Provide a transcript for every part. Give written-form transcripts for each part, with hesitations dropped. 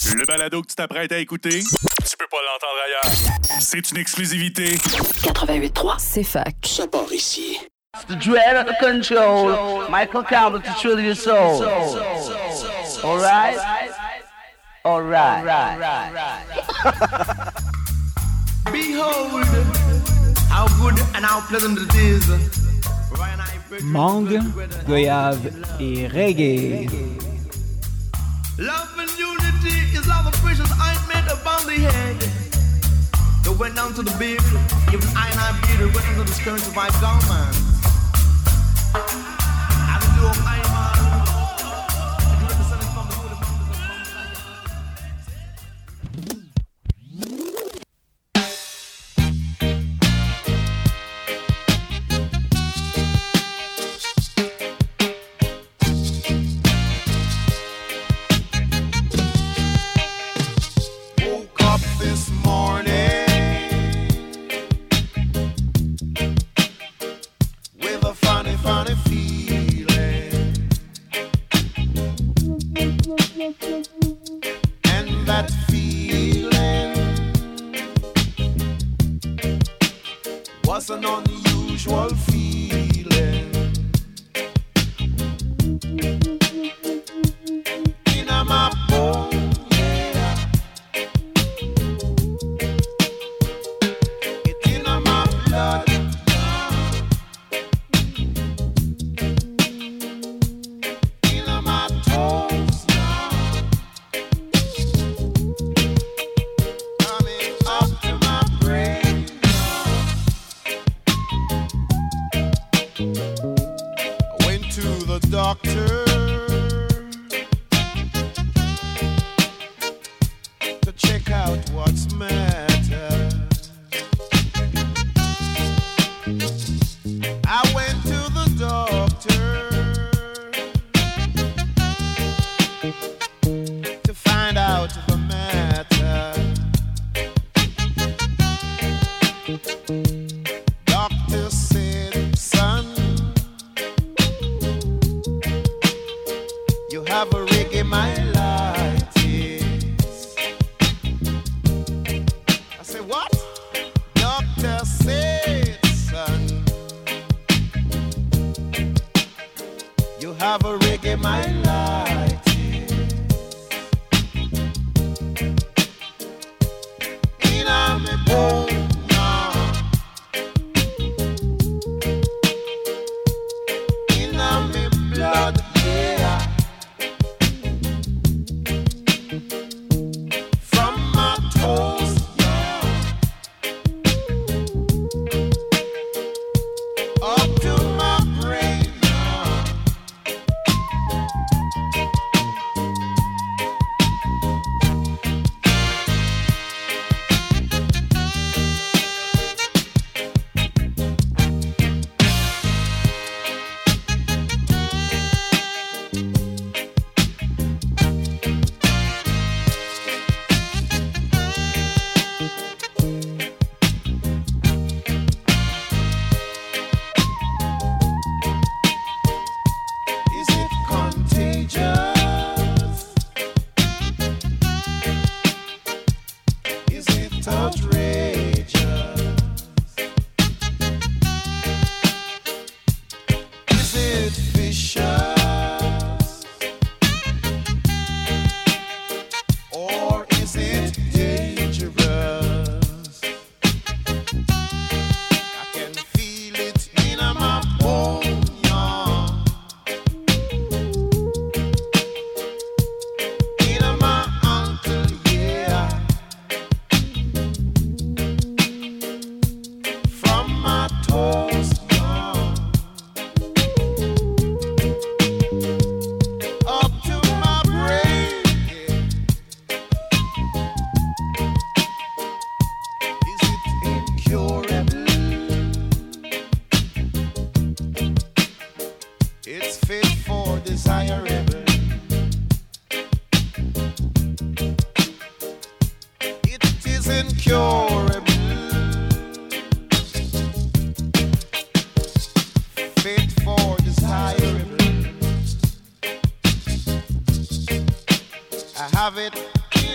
Le balado que tu t'apprêtes à écouter, tu peux pas l'entendre ailleurs. C'est une exclusivité. 88.3, c'est fac. Ça part ici. The dread of the control, Michael Campbell to thrill your soul. All right? All right. Behold, how good and how pleasant it is. Mangue, goyave et reggae. Love and unity is like a precious ointment upon the head. It went down to the beard, even I beard, it went into the skirts of my garment. I do of I man. You represent it from the holy an unusual feeling in my bone, yeah. It's in my blood, in my toes, coming up to my brain. Doctor, to check out what's matter. I went to the doctor to find out the matter. Doctor said, son, you have a reggae myelitis. I said, what? Doctor said, son, you have a reggae myelitis. In my bone, in my blood. have it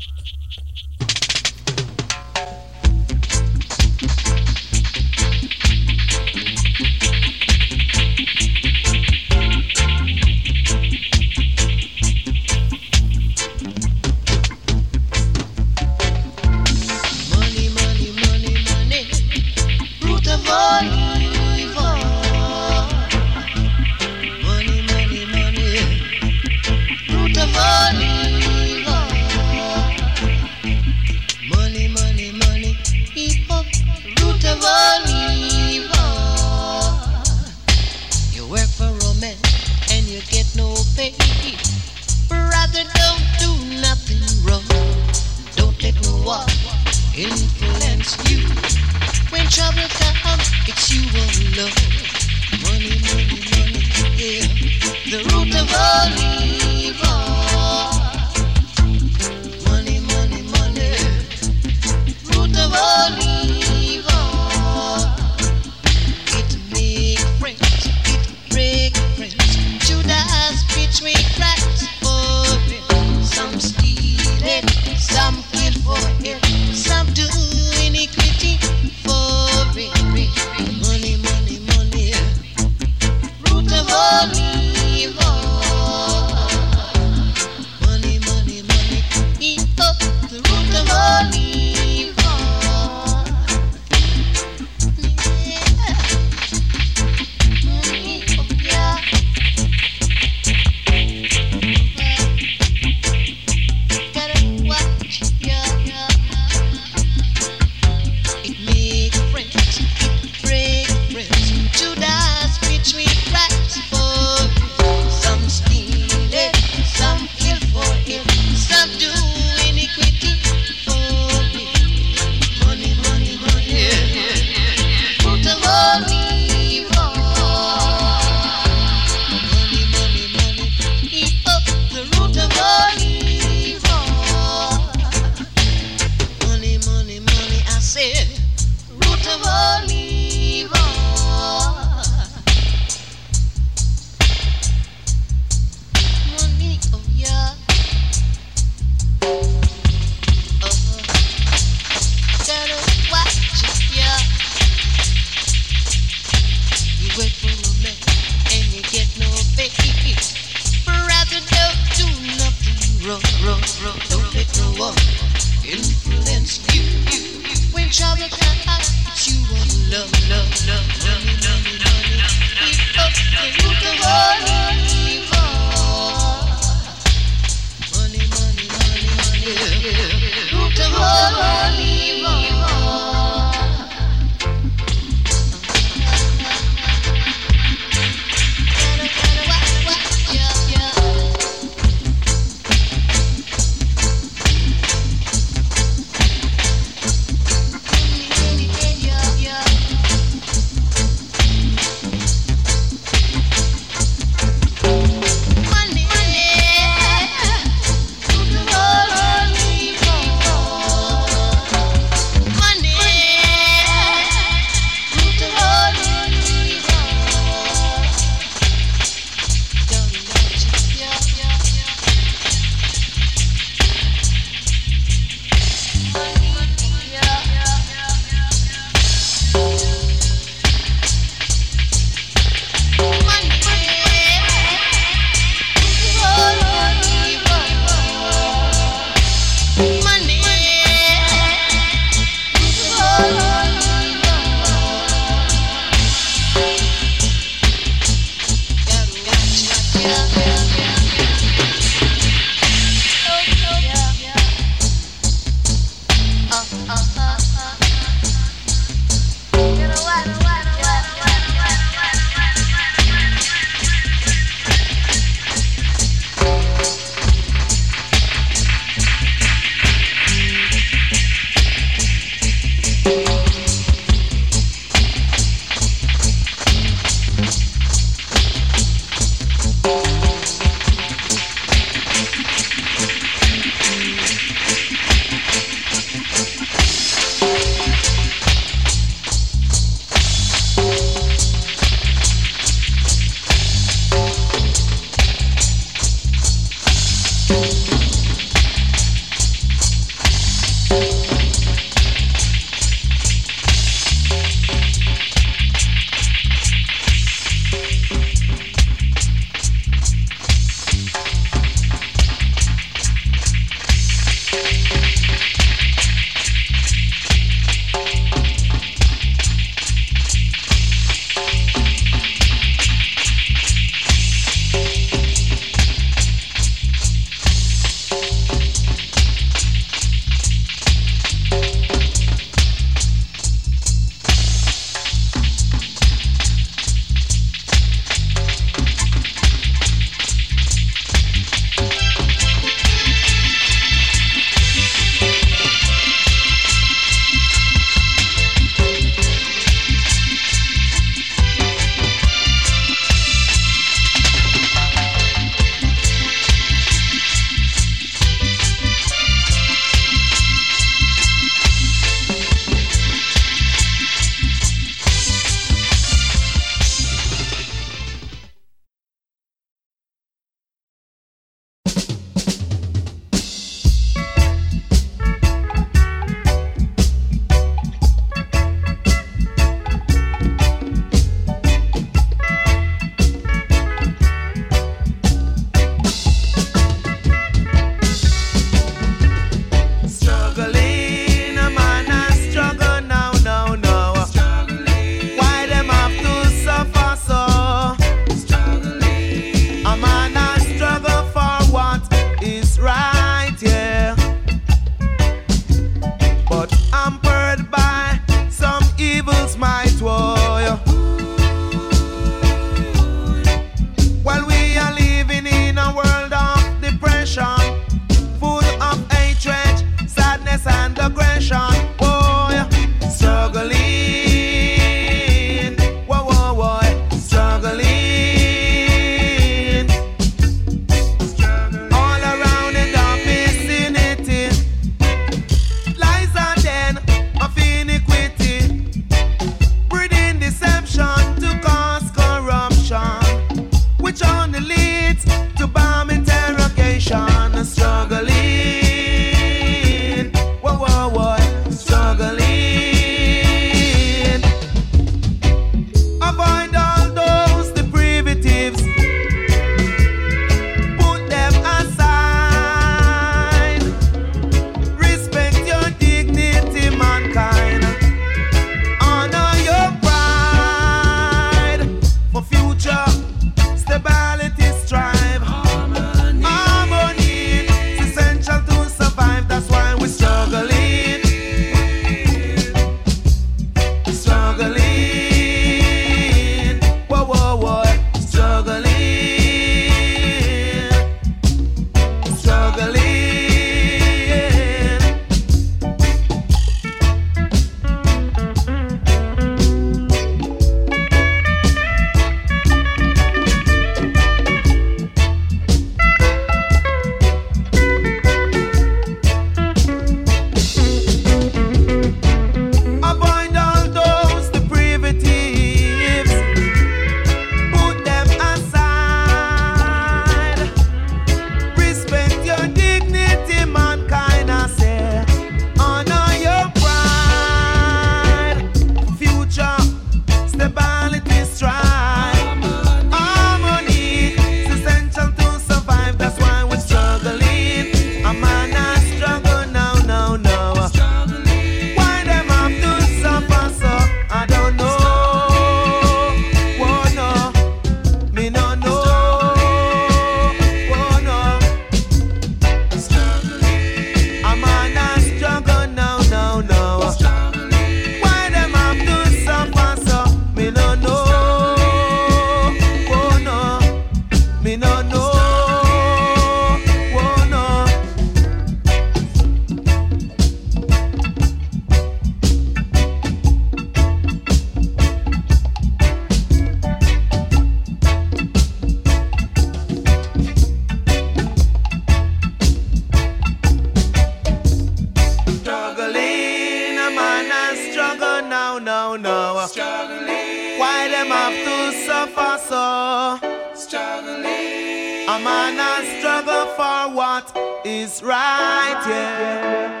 A man a struggle for what is right, yeah.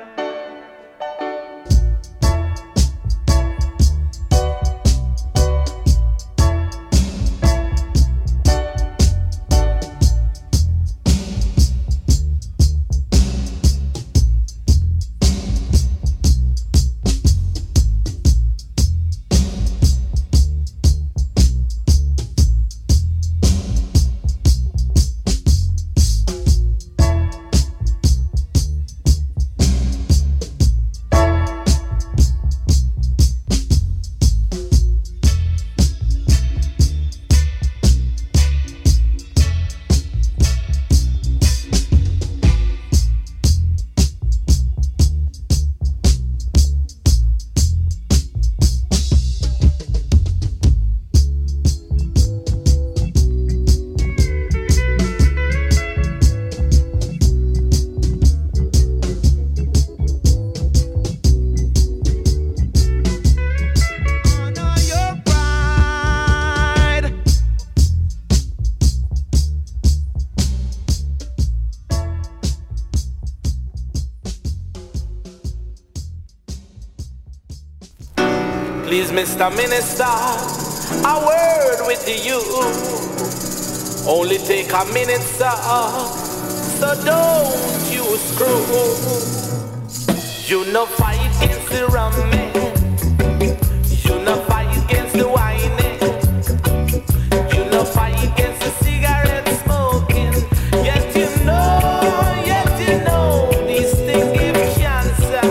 Please, Mr. Minister, a word with you. Only take a minute, sir, so don't you screw. You no fight against the rum man. You no fight against the wine. You no fight against the cigarette smoking. Yet you know these things give cancer.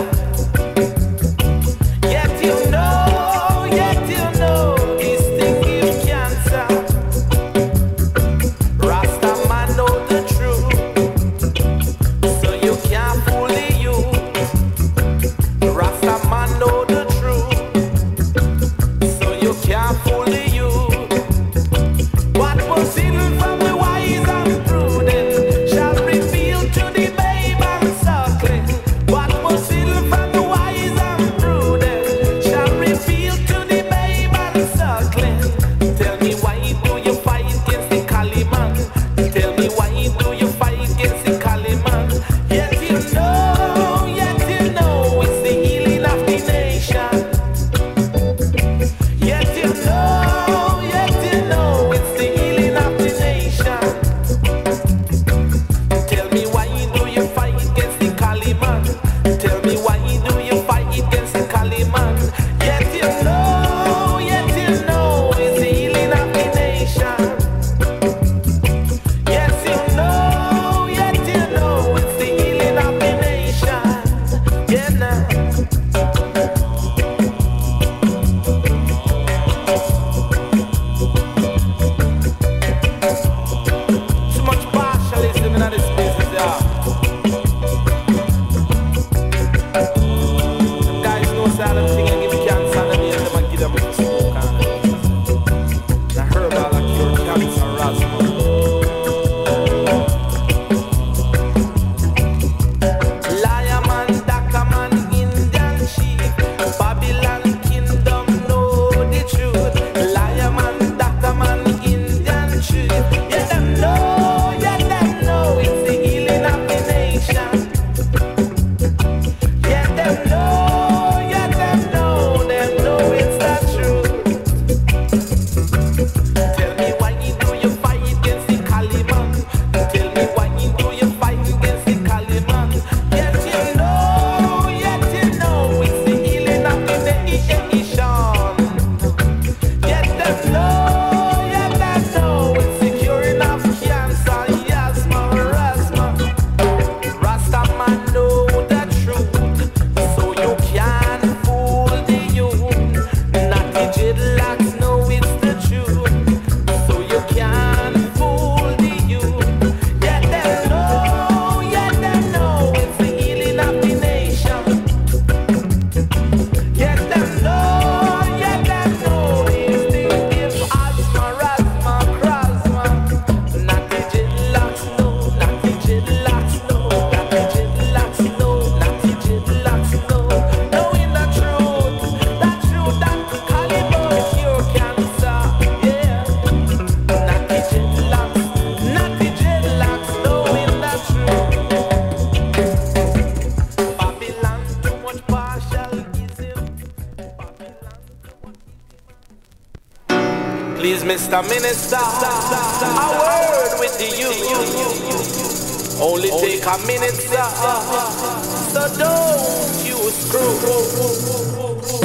Yet you know these things give cancer. Rasta man know the truth, so you can't fool the youth. Rasta man know the truth, so you can't fool the youth. What was hidden from the wise and prudent shall reveal to the babe and suckling. What was hidden from the wise and prudent shall reveal to the babe and suckling. Tell me why do you fight against the Kaliman? Tell me why do you fight against the Kaliman? Yet you know it's the healing of the nation. Yet you know it's the healing of the nation. Tell me why do you fight against the Kaliman? Tell me why do you fight against the Kaliman? Yet you know it's the healing of the nation. Yes, you know it's the healing of the nation. Yeah, now. Too much partialism in this business, yeah. Them guys know silent thing and give cancer and them and give them a smoke and the herbal and cure cancer and asthma. Liar man, doctor man, Indian chief, Babylon kingdom know the truth. Liar man, doctor man, Indian chief. Yeah, them know it's the healing of the nation. Yeah, them know it's the truth. Tell me why do you fight Mr. Minister, a word with you. Only take a minute, sir. So don't you screw.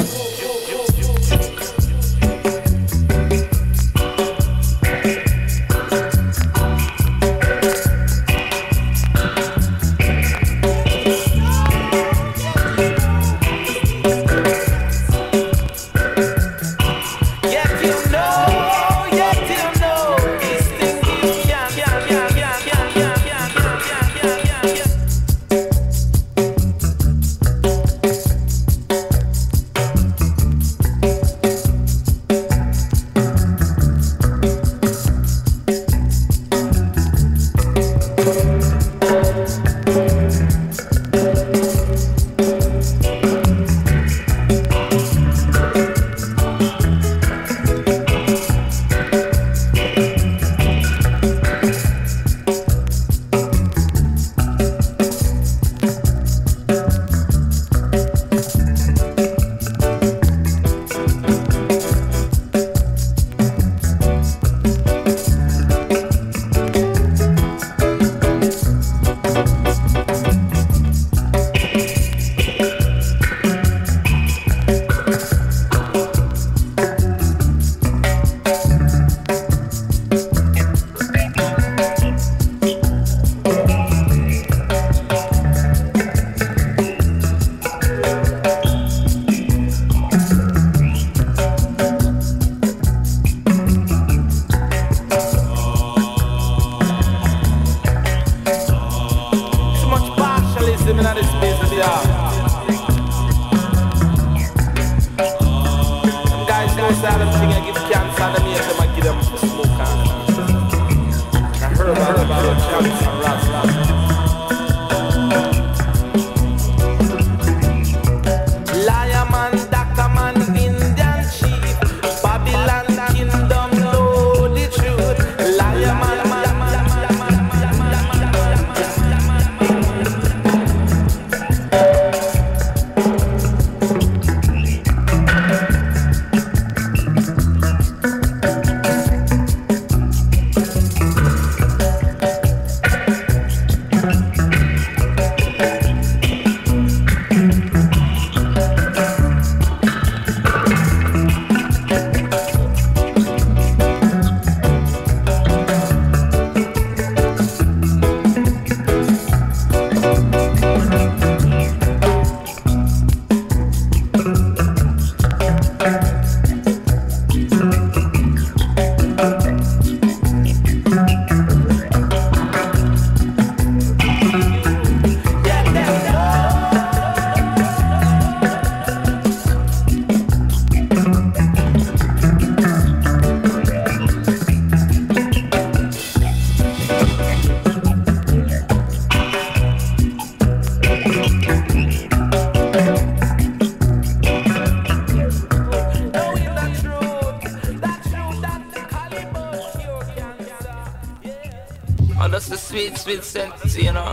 Sweet sense, you know.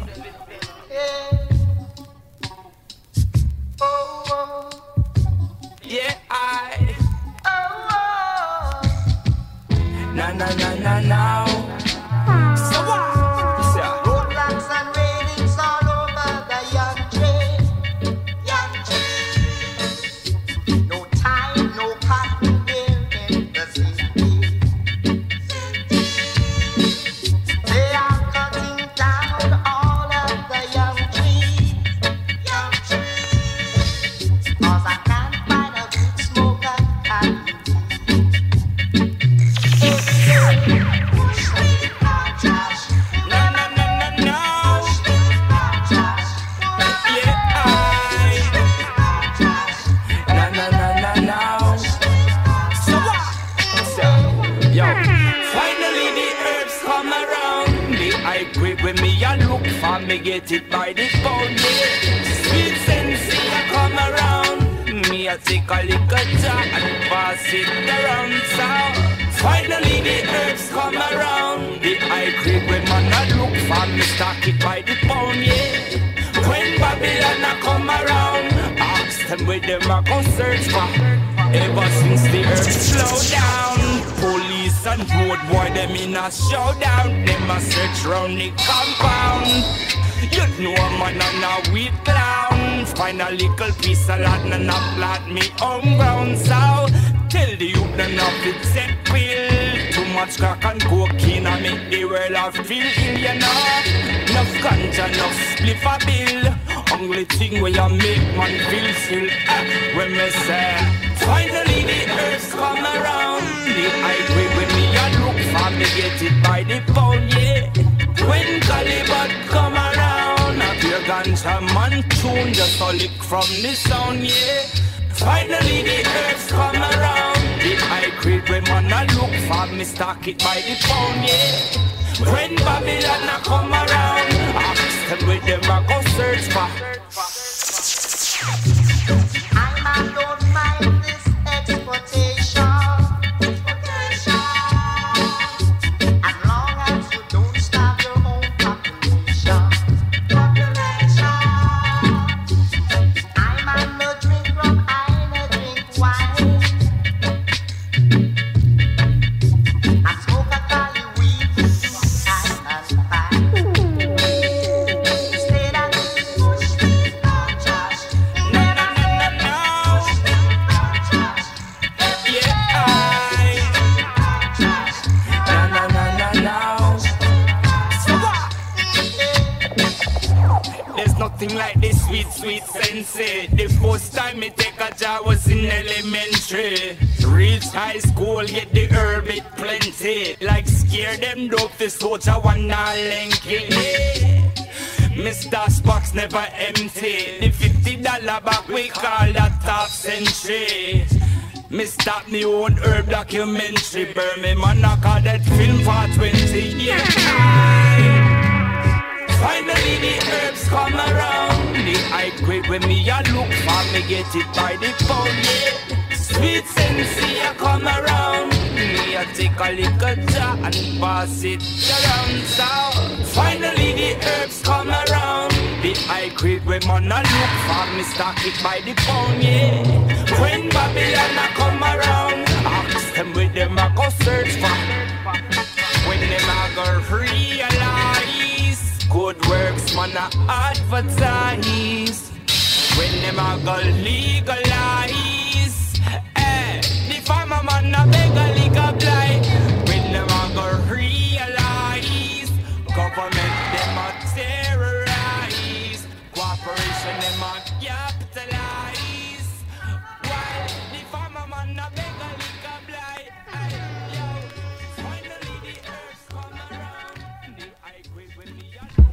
Yeah, I. Now. So what? Roadblocks and railings all over the young train. No time, no cotton here in the city. They are cutting down all of the young trees. 'Cause I can't find a good smoker and when me a look for me get it by the pound. Sweet sense I come around. Me a take a little jar and pass it around. So finally the herbs come around. The high grade when man a look for me stock it by the pound, yeah. When Babylon a come around, ask them where them a go search for. Ever since the herbs slow down, police police and road boy, them in a showdown. Them a search round the compound. You know man and a weed clown. Find a little piece of land and a plant me home ground. So tell the youth them not fit set pill. Too much crack and cocaine and make the world a feel ill, you know. Enough ganja, enough spliff a bill. Only thing where you make man feel still. When me say finally the herbs come around. The high grade when me a look for me get it by the pound, yeah. When Caliban come around, a pure ganja man tune just a lick from the sound, yeah. Finally the herbs come around. The high grade when man a look for me stock it by the pound, yeah. When Babylon a come around, ask them with them a go search for. I don't mind this exportation. As long as you don't starve your own population. I'm no drink rum, I no drink wine. I smoke a cali weed, I and fine. Stay that push me, don't Josh. Never There's nothing like this sweet, sweet sensei. The first time me take a job was in elementary. Reach high school, get the herb it plenty. Like scare them dope, the soldier one not lanky. Mr. Spock's never empty. The $50 back we call that top century. Me stop me own herb documentary. Burn me man I call that film for 20 years. Finally the herbs come around. The high grade when me a look for me get it by the pound, yeah. Sweet sensei a come around. Me a take a little jar and pass it around. So finally the herbs come around. The high grade when man a look for me stock it by the pound, yeah. When Babylon a come around, ask them with them a go search for. When them a go realize good works man a advertise. When them a go legalize, the farmer man a beg a legal blind. When them a go realize, government them a terrorize, cooperation them a capitalize. While the farmer man a beg a legal blind. Finally the earth come around. The high grade when me a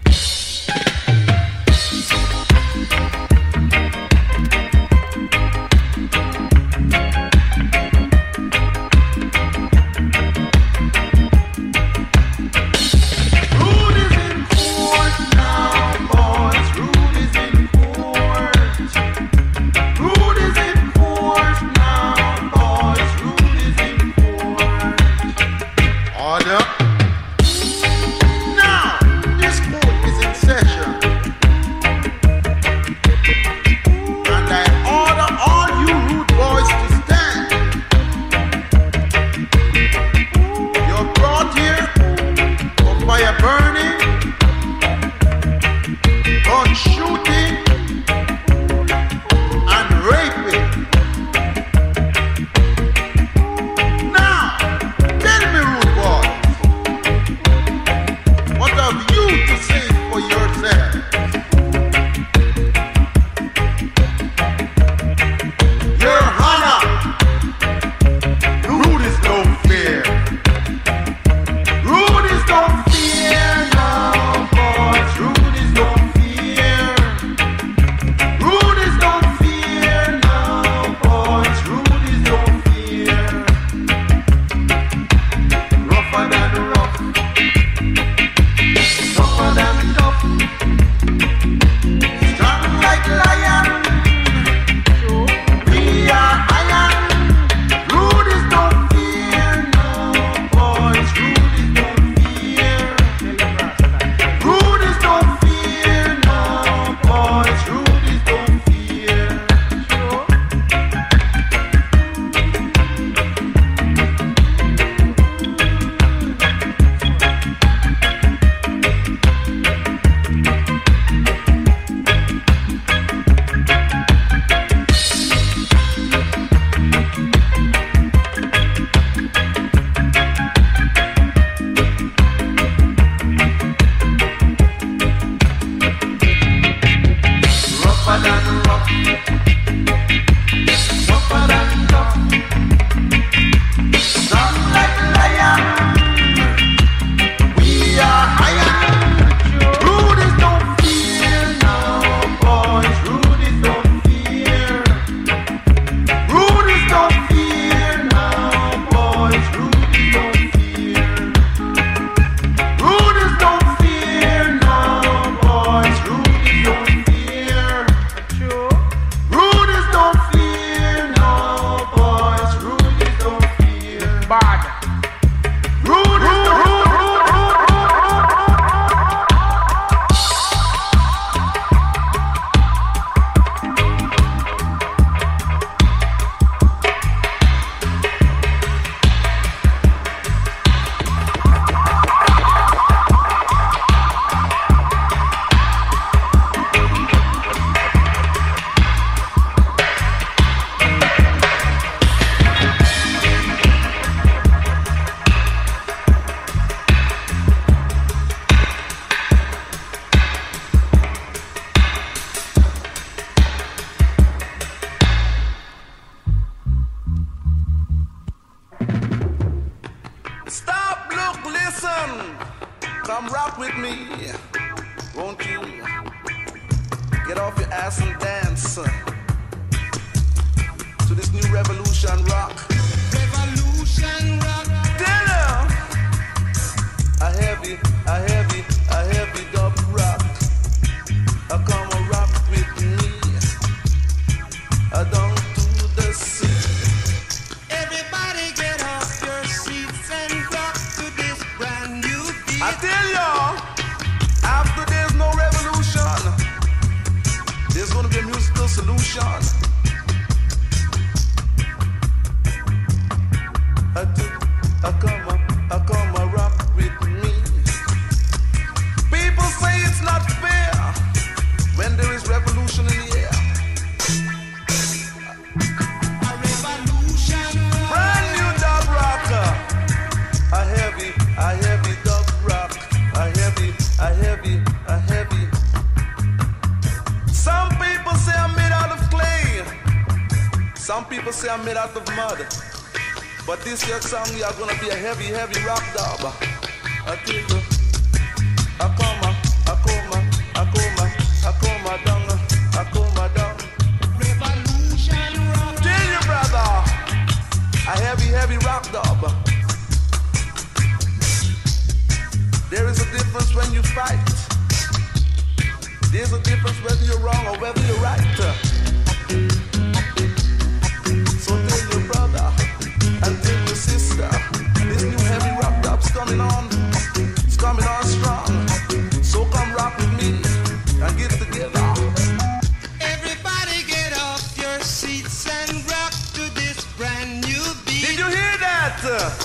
listen. Come rock with me. Won't you? Get off your ass and dance to this new revolution rock. Revolution rock. Dinner. A heavy dub rock. Come and rock with me. Down to the sea. Everybody get off your seats and rock to this brand new beat. I tell y'all, after there's no revolution, there's gonna be a musical solution. I come and rock with me. People say it's not fair when there is revolution in the air. A revolution. Brand new dub rocker. A heavy dub rock. A heavy. Some people say I'm made out of clay. Some people say I'm made out of mud. But this year's song, you're gonna be a heavy rock dub. I tell you, I come down. Revolution rock. Tell you, brother, a heavy rock dub. There is a difference when you fight. There's a difference whether you're wrong or whether you're right. So tell your brother and tell your sister, this new heavy rock dub's coming on. It's coming on strong. So come rock with me and get together. Everybody get off your seats and rock to this brand new beat. Did you hear that?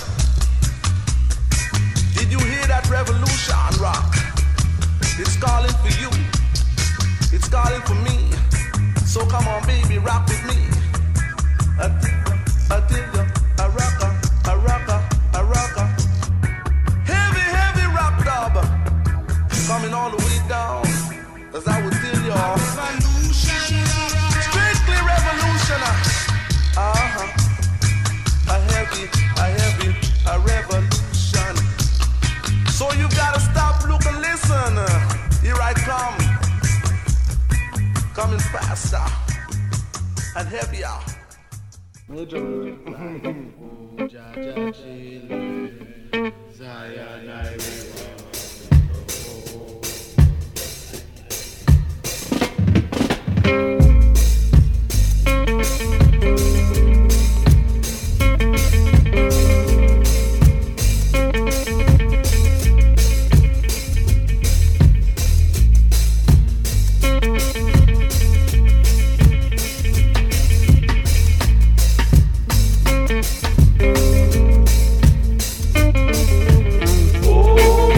Did you hear that revolution rock? It's calling for you. It's calling for me. So come on, baby, rock with me. I tell you, a rocker. Heavy rock dub. Coming all the way down. As I would tell y'all. Strictly revolution. A revolution. So you gotta stop, look and listen. Here I come. Coming faster and heavier. Oh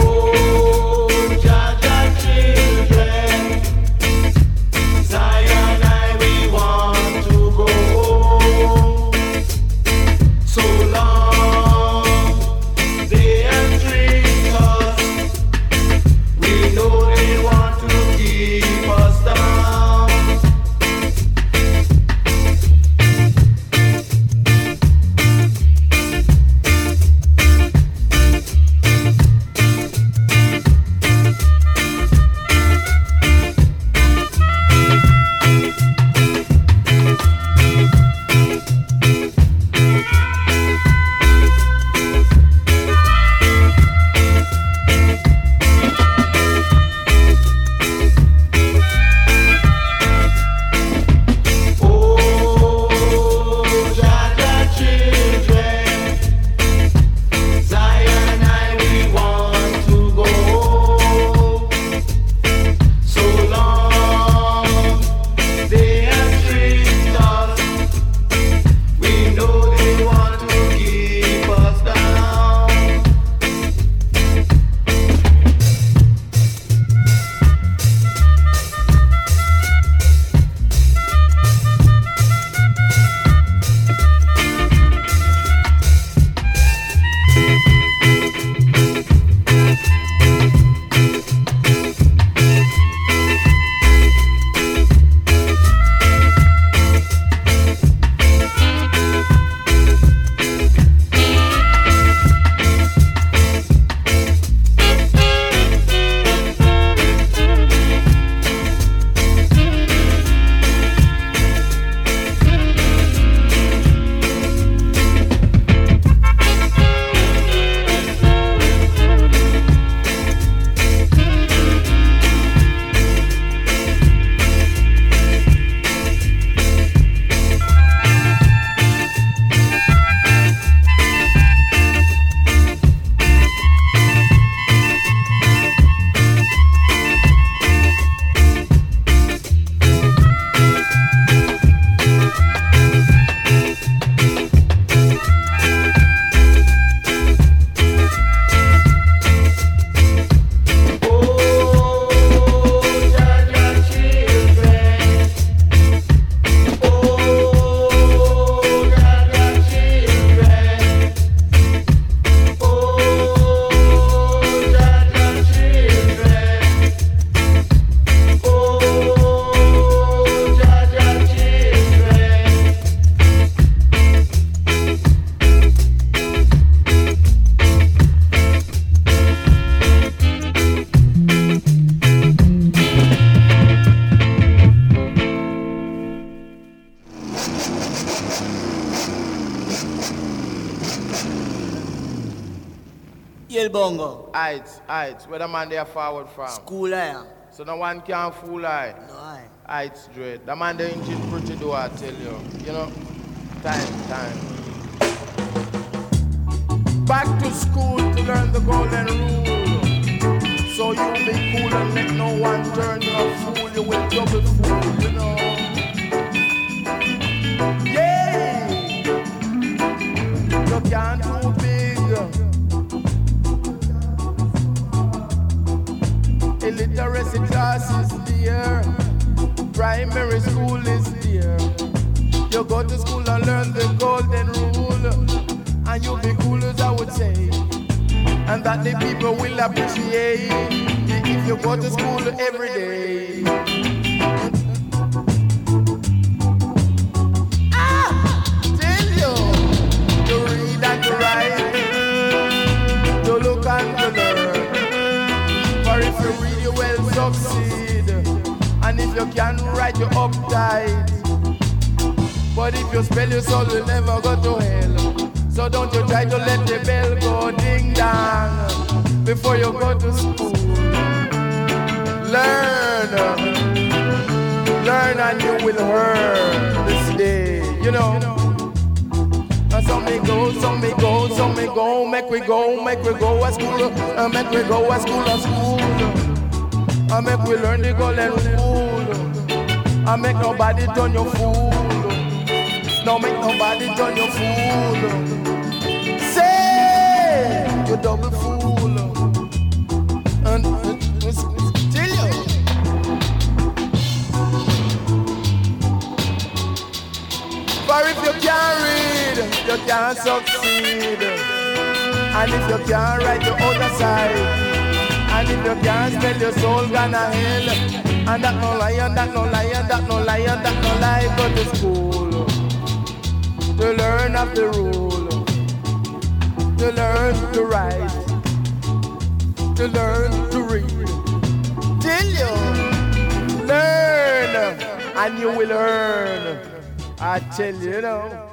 Bongo. Heights. Where the man they are forward from? School I. So no one can fool I. No I. Heights dread. The man they engine pretty do I tell you. You know? Time. Back to school to learn the golden rule. So you be cool and let no one turn you a fool. You will double fool, you know. Yeah! You can't do big. Illiteracy class is there. Primary school is there. You go to school and learn the golden rule, and you'll be cool as I would say. And that the people will appreciate if you go to school every day. Tell you to read and to write, to look and to learn. For if you read, you will succeed, and if you can write, you uptight. But if you spell your soul, you'll never go to hell. So don't you try to let the bell go ding dong before you go to school. Learn and you will earn this day, you know. And some may go, make we go a school, make we go a school, and make we learn the golden rule, and make nobody turn your fool. Don't make nobody turn your fool. Say you double fool. And tell you. For if you can't read, you can't succeed. And if you can't write, the other side. And if you can't spell, your soul gonna hell. And that no lie, go to school. To learn of the rule, to learn to write, to learn to read. Till you learn, and you will earn. I tell you, you know.